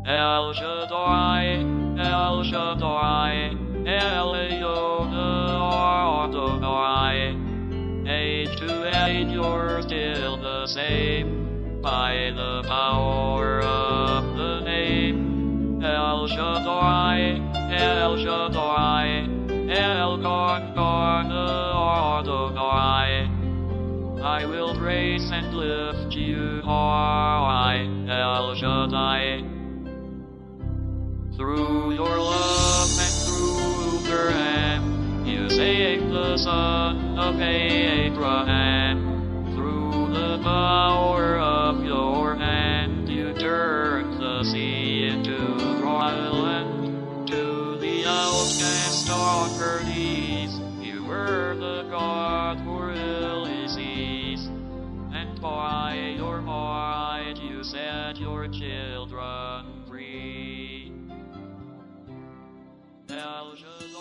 El Shaddai, El Shaddai, El Elyon Adonai. Age to age you're still the same, by the power of the name. El Shaddai, El Shaddai, El Gon Adonai. I will praise and lift you high, El Shaddai. Through your love and through your hand, you saved the son of Abraham. Through the power of your hand, you turned the sea into dry land. To the outcast on her knees, you were the God for Ulysses. And by your might, you set your children free. El Shaddai.